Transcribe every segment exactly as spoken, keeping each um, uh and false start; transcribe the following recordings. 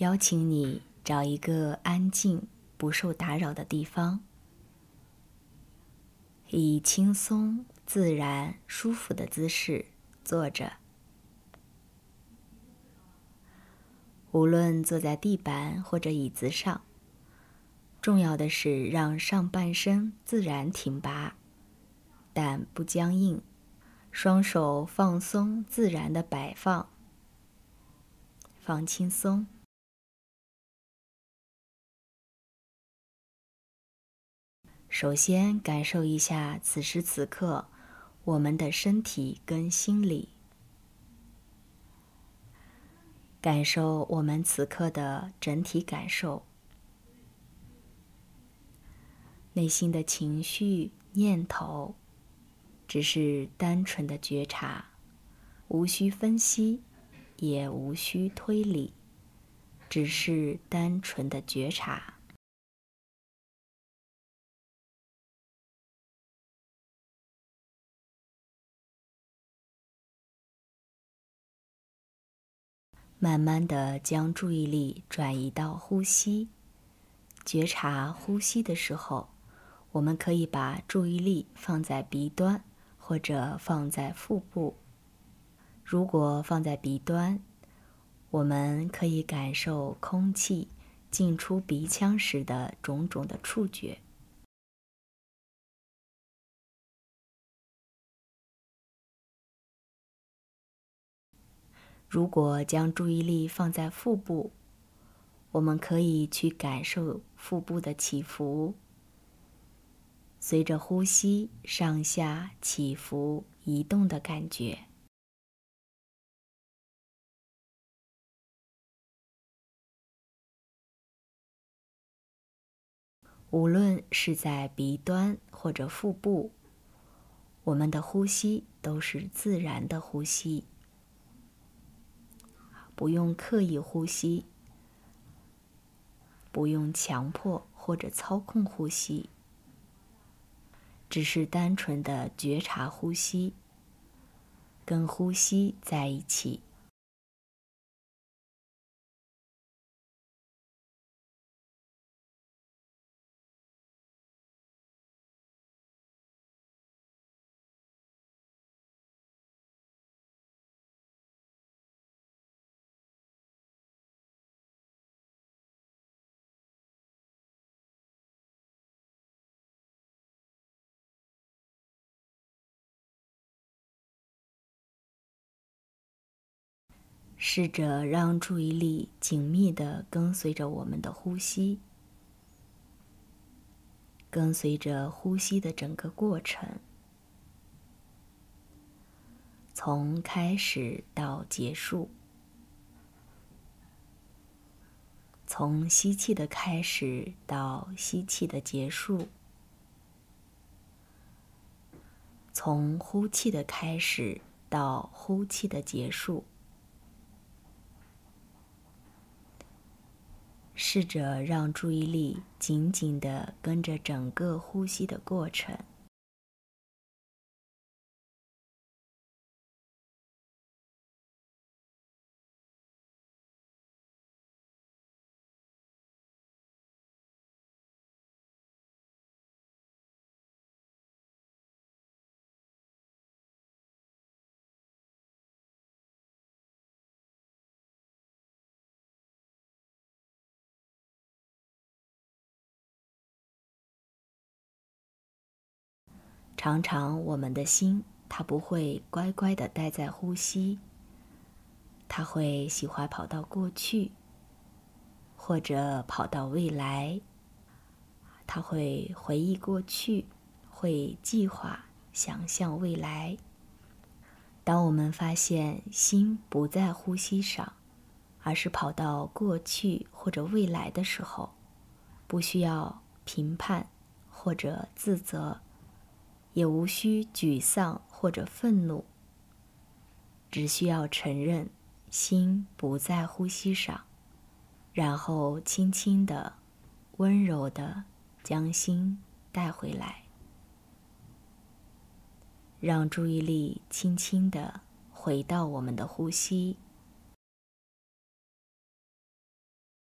邀请你找一个安静、不受打扰的地方，以轻松、自然、舒服的姿势坐着。无论坐在地板或者椅子上，重要的是让上半身自然挺拔，但不僵硬，双手放松自然的摆放，放轻松。首先感受一下此时此刻我们的身体跟心理，感受我们此刻的整体感受，内心的情绪、念头，只是单纯的觉察，无需分析，也无需推理，只是单纯的觉察。慢慢地将注意力转移到呼吸，觉察呼吸的时候，我们可以把注意力放在鼻端或者放在腹部。如果放在鼻端，我们可以感受空气进出鼻腔时的种种的触觉。如果将注意力放在腹部，我们可以去感受腹部的起伏，随着呼吸上下起伏移动的感觉。无论是在鼻端或者腹部，我们的呼吸都是自然的呼吸，不用刻意呼吸，不用强迫或者操控呼吸，只是单纯的觉察呼吸，跟呼吸在一起。试着让注意力紧密地跟随着我们的呼吸，跟随着呼吸的整个过程，从开始到结束，从吸气的开始到吸气的结束，从呼气的开始到呼气的结束。试着让注意力紧紧地跟着整个呼吸的过程。常常我们的心，它不会乖乖地待在呼吸，它会喜欢跑到过去，或者跑到未来，它会回忆过去，会计划、想象未来。当我们发现心不在呼吸上，而是跑到过去或者未来的时候，不需要评判或者自责，也无需沮丧或者愤怒，只需要承认心不在呼吸上，然后轻轻地、温柔地将心带回来，让注意力轻轻地回到我们的呼吸。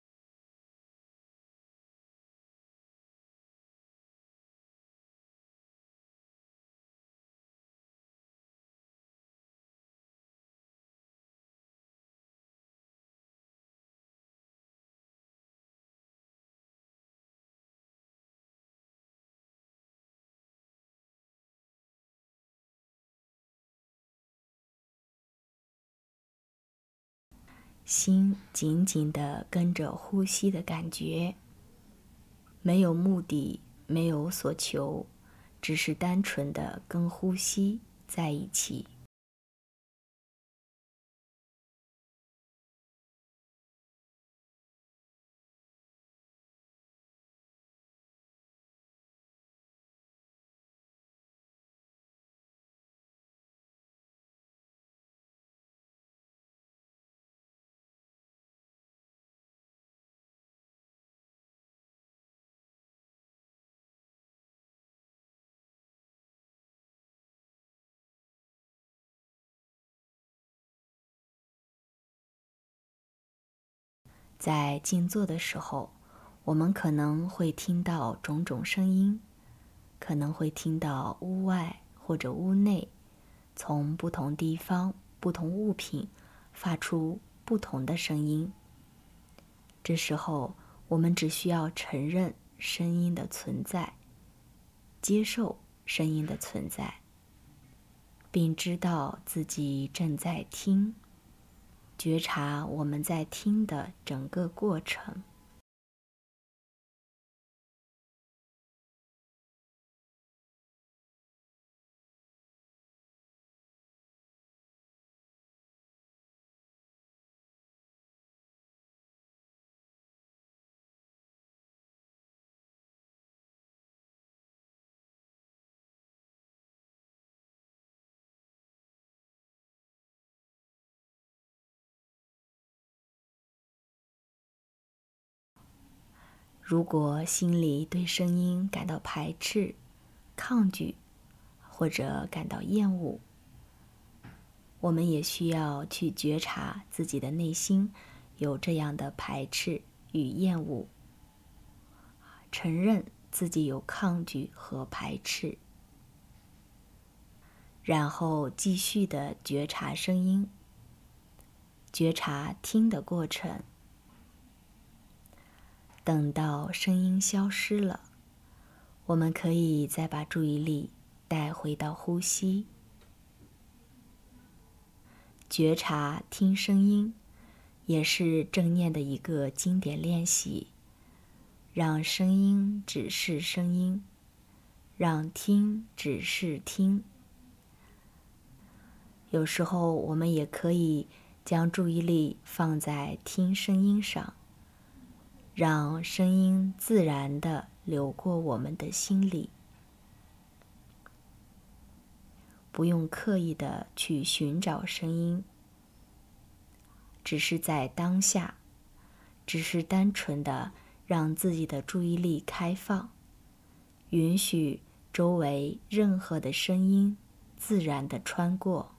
心紧紧地跟着呼吸的感觉，没有目的，没有所求，只是单纯地跟呼吸在一起。在静坐的时候，我们可能会听到种种声音，可能会听到屋外或者屋内，从不同地方、不同物品发出不同的声音。这时候，我们只需要承认声音的存在，接受声音的存在，并知道自己正在听，觉察我们在听的整个过程。如果心里对声音感到排斥、抗拒，或者感到厌恶，我们也需要去觉察自己的内心有这样的排斥与厌恶，承认自己有抗拒和排斥，然后继续的觉察声音，觉察听的过程。等到声音消失了，我们可以再把注意力带回到呼吸，觉察听声音，也是正念的一个经典练习。让声音只是声音，让听只是听。有时候我们也可以将注意力放在听声音上，让声音自然地流过我们的心里，不用刻意地去寻找声音，只是在当下，只是单纯地让自己的注意力开放，允许周围任何的声音自然地穿过。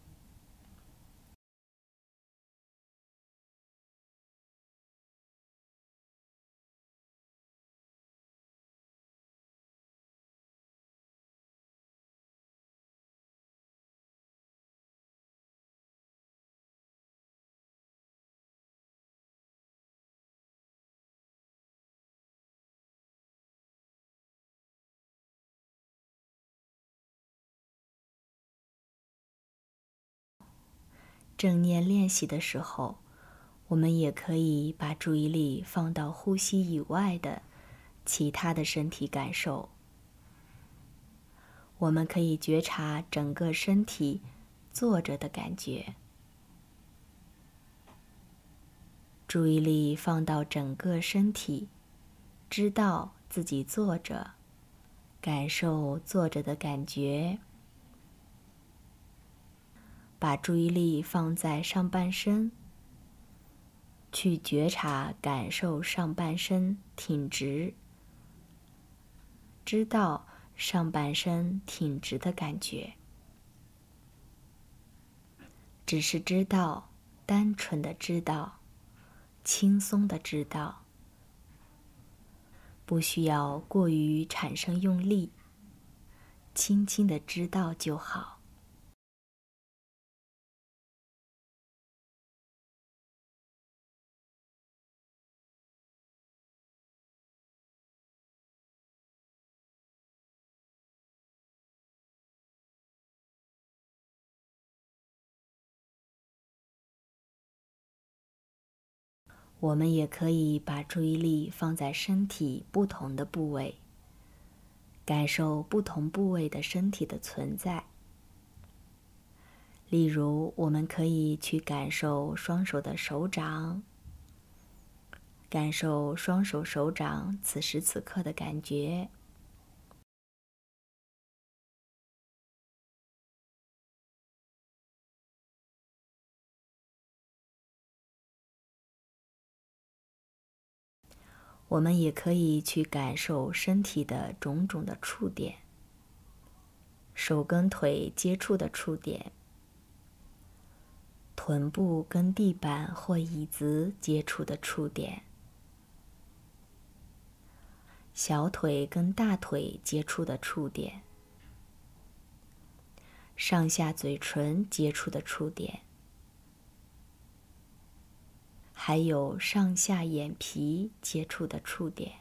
正念练习的时候，我们也可以把注意力放到呼吸以外的其他的身体感受。我们可以觉察整个身体坐着的感觉，注意力放到整个身体，知道自己坐着，感受坐着的感觉。把注意力放在上半身，去觉察感受上半身挺直，知道上半身挺直的感觉。只是知道，单纯的知道，轻松的知道，不需要过于产生用力，轻轻的知道就好。 我们也可以把注意力放在身体不同的部位，感受不同部位的身体的存在。例如，我们可以去感受双手的手掌，感受双手手掌此时此刻的感觉。我们也可以去感受身体的种种的触点，手跟腿接触的触点，臀部跟地板或椅子接触的触点，小腿跟大腿接触的触点，上下嘴唇接触的触点，还有上下眼皮接触的触点。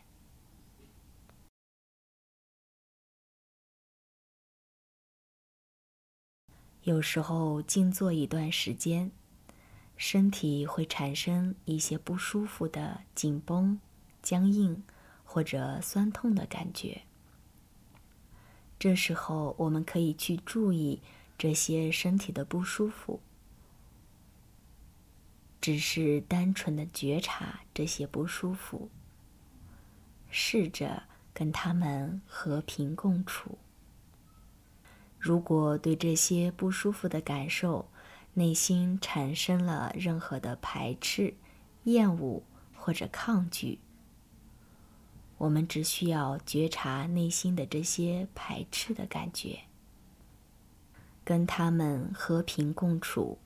有时候静坐一段时间，身体会产生一些不舒服的紧绷、僵硬或者酸痛的感觉。这时候我们可以去注意这些身体的不舒服，只是单纯的觉察这些不舒服，试着跟他们和平共处。如果对这些不舒服的感受，内心产生了任何的排斥、厌恶或者抗拒，我们只需要觉察内心的这些排斥的感觉，跟他们和平共处，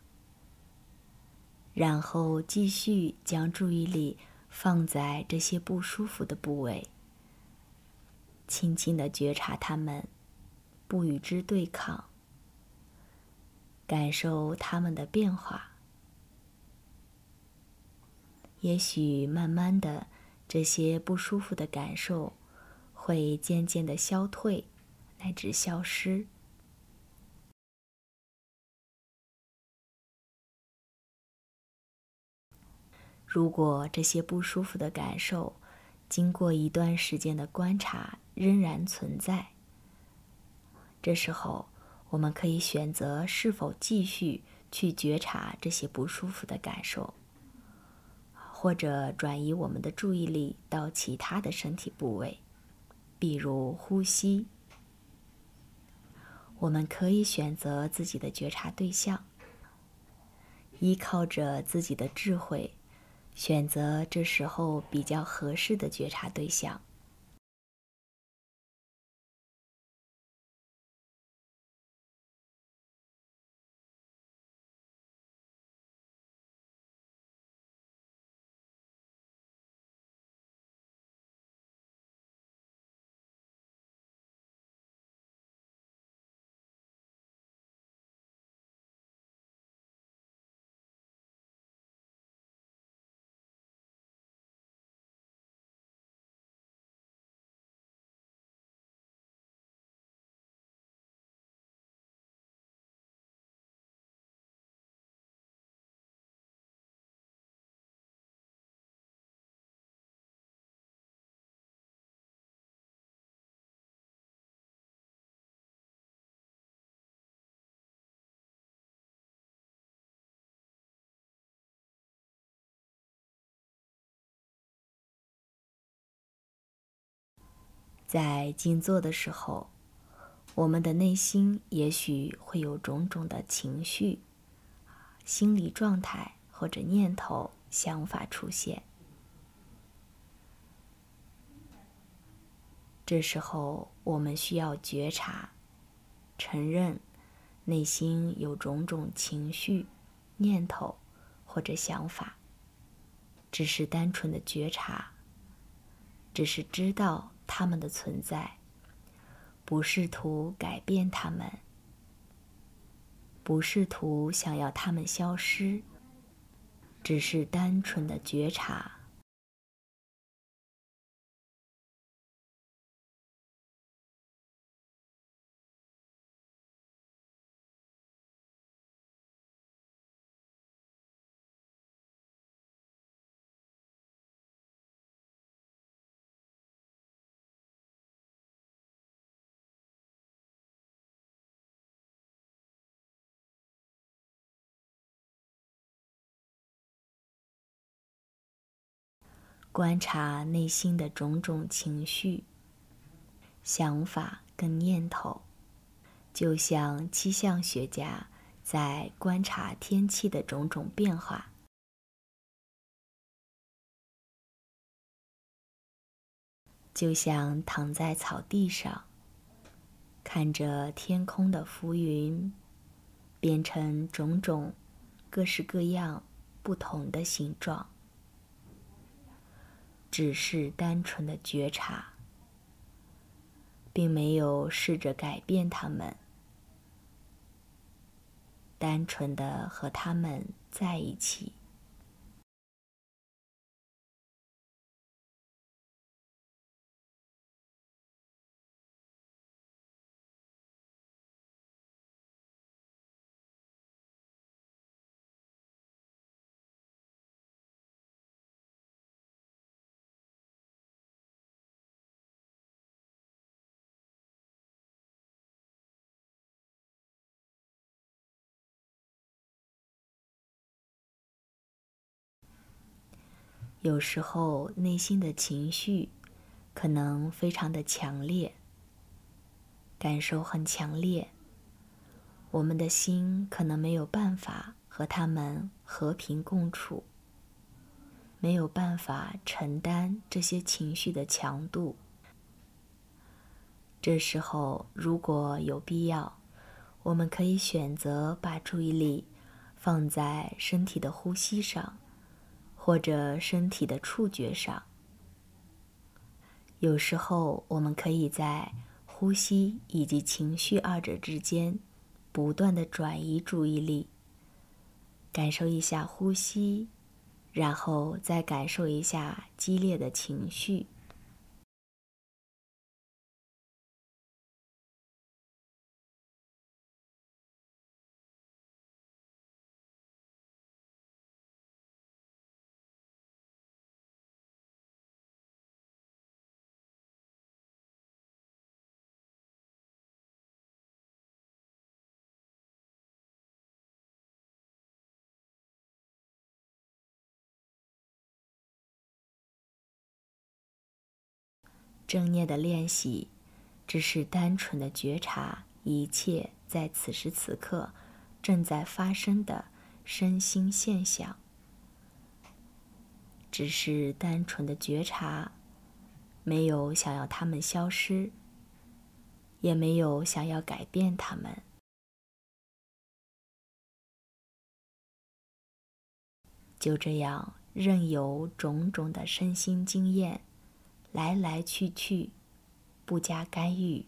然后继续将注意力放在这些不舒服的部位，轻轻地觉察它们，不与之对抗，感受它们的变化。也许慢慢的，这些不舒服的感受会渐渐的消退，乃至消失。如果这些不舒服的感受经过一段时间的观察仍然存在，这时候我们可以选择是否继续去觉察这些不舒服的感受，或者转移我们的注意力到其他的身体部位，比如呼吸。我们可以选择自己的觉察对象，依靠着自己的智慧，选择这时候比较合适的觉察对象。在静坐的时候，我们的内心也许会有种种的情绪、心理状态或者念头、想法出现。这时候我们需要觉察、承认内心有种种情绪、念头或者想法，只是单纯的觉察，只是知道它们的存在，不试图改变它们，不试图想要它们消失，只是单纯的觉察。 观察内心的种种情绪、想法跟念头，就像气象学家在观察天气的种种变化。就像躺在草地上，看着天空的浮云变成种种各式各样不同的形状，只是单纯的觉察，并没有试着改变它们，单纯的和它们在一起。有时候内心的情绪可能非常的强烈，感受很强烈，我们的心可能没有办法和他们和平共处，没有办法承担这些情绪的强度。这时候，如果有必要，我们可以选择把注意力放在身体的呼吸上，或者身体的触觉上。有时候我们可以在呼吸以及情绪二者之间不断地转移注意力，感受一下呼吸，然后再感受一下激烈的情绪。正念的练习只是单纯的觉察一切在此时此刻正在发生的身心现象，只是单纯的觉察，没有想要它们消失，也没有想要改变它们。就这样任由种种的身心经验来来去去，不加干预。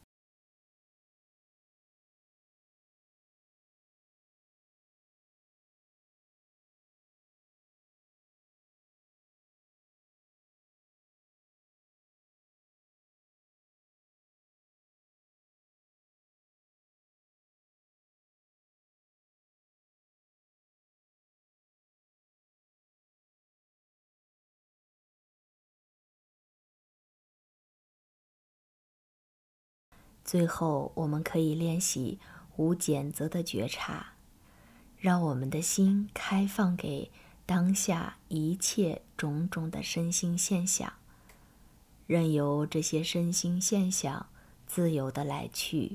最后，我们可以练习无谴责的觉察，让我们的心开放给当下一切种种的身心现象，任由这些身心现象自由地来去。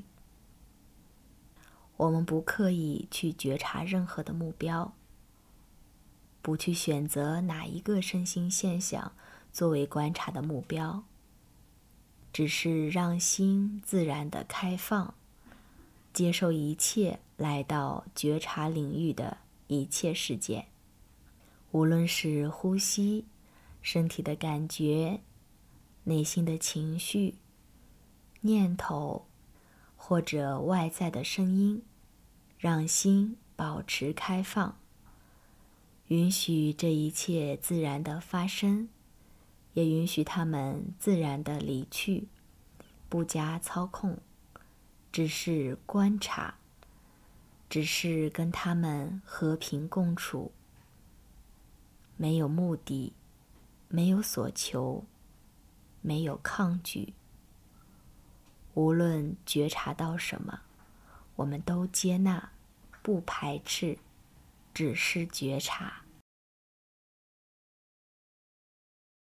我们不刻意去觉察任何的目标，不去选择哪一个身心现象作为观察的目标，只是让心自然地开放，接受一切来到觉察领域的一切事件，无论是呼吸、身体的感觉、内心的情绪、念头，或者外在的声音，让心保持开放，允许这一切自然的发生，也允许它们自然的离去，不加操控，只是观察，只是跟它们和平共处，没有目的，没有所求，没有抗拒。无论觉察到什么，我们都接纳，不排斥，只是觉察。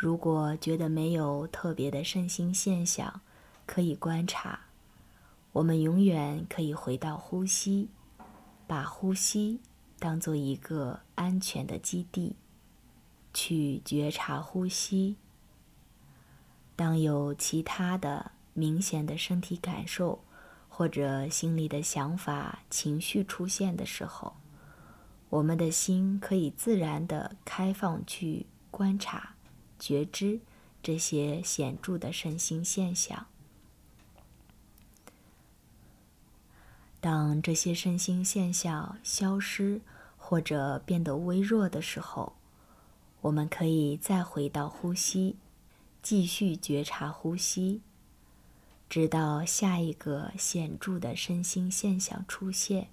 如果觉得没有特别的身心现象可以观察，我们永远可以回到呼吸，把呼吸当作一个安全的基地，去觉察呼吸。当有其他的明显的身体感受或者心里的想法、情绪出现的时候，我们的心可以自然地开放去观察、觉知这些显著的身心现象。当这些身心现象消失或者变得微弱的时候，我们可以再回到呼吸，继续觉察呼吸，直到下一个显著的身心现象出现。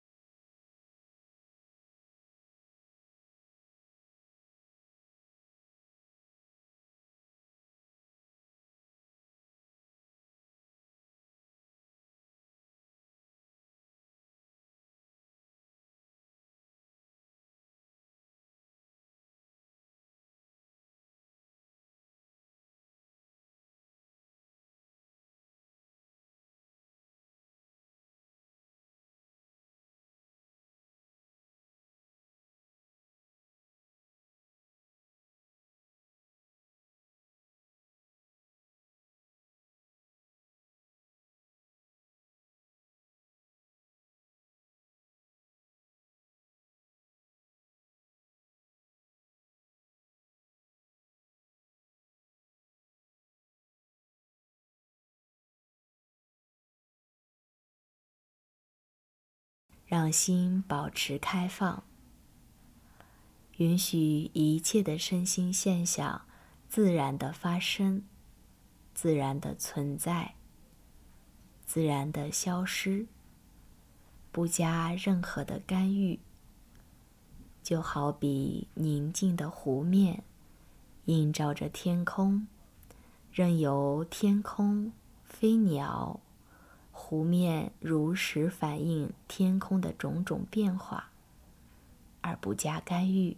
让心保持开放，允许一切的身心现象自然的发生，自然的存在，自然的消失，不加任何的干预。就好比宁静的湖面映照着天空，任由天空、飞鸟、湖面如实反映天空的种种变化，而不加干预。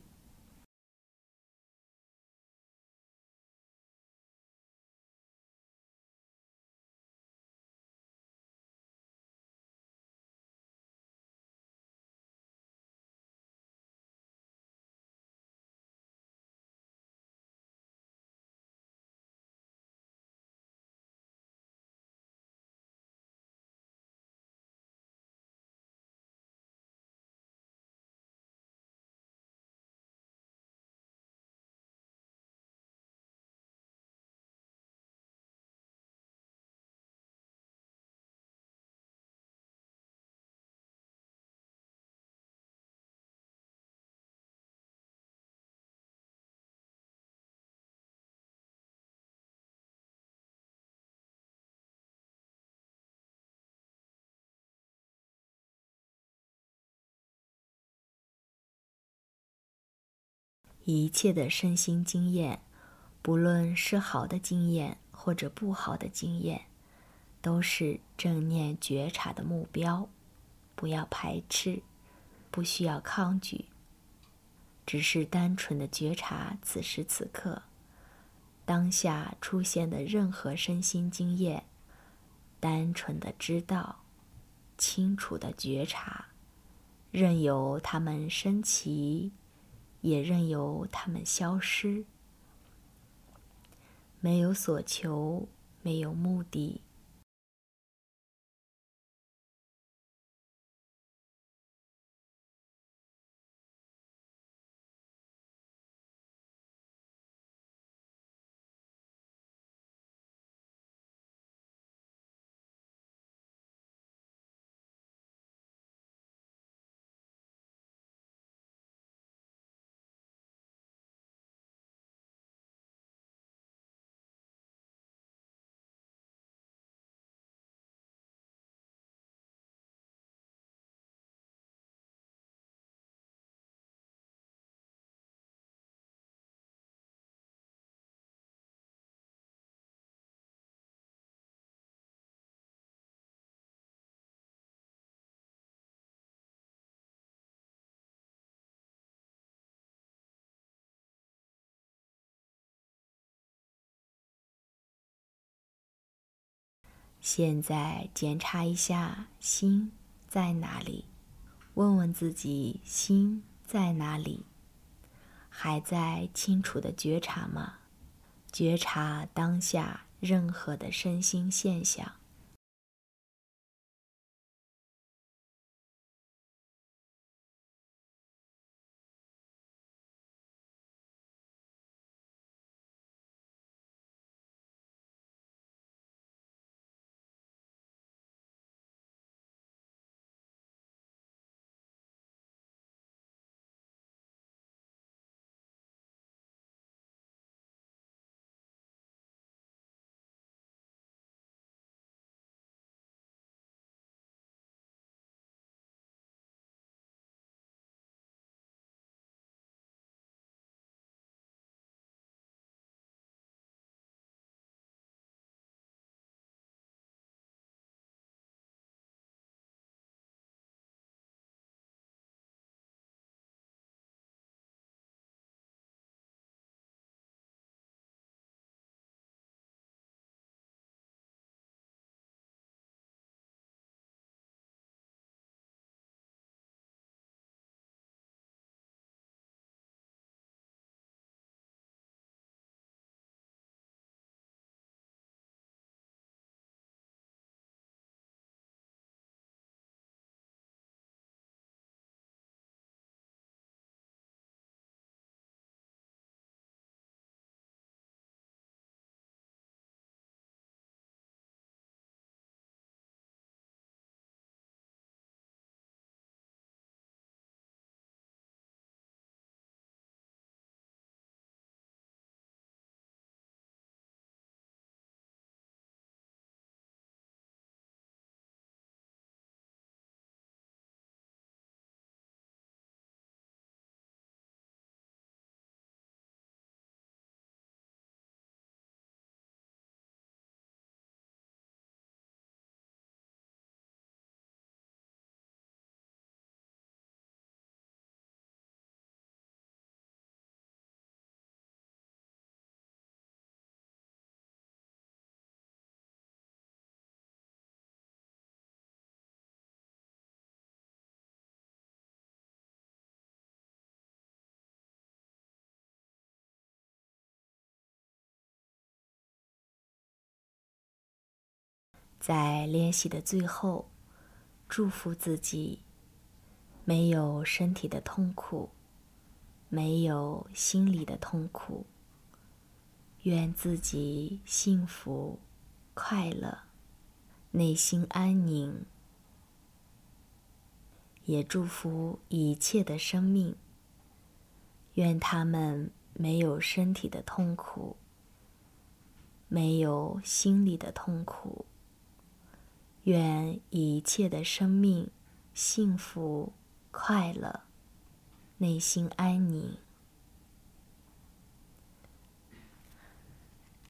一切的身心经验，不论是好的经验或者不好的经验，都是正念觉察的目标。不要排斥，不需要抗拒，只是单纯的觉察此时此刻当下出现的任何身心经验，单纯的知道，清楚的觉察，任由它们升起，也任由它们消失，没有所求，没有目的。 现在检查一下心在哪里，问问自己心在哪里，还在清楚的觉察吗？觉察当下任何的身心现象。在练习的最后，祝福自己没有身体的痛苦，没有心理的痛苦，愿自己幸福、快乐，内心安宁。也祝福一切的生命，愿他们没有身体的痛苦，没有心理的痛苦，愿一切的生命幸福、快乐，内心安宁。